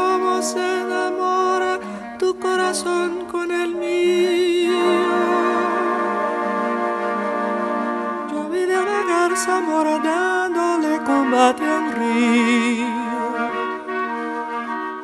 cómo se enamora tu corazón con el mío. Yo vi de una garza mora dándole combate a un río.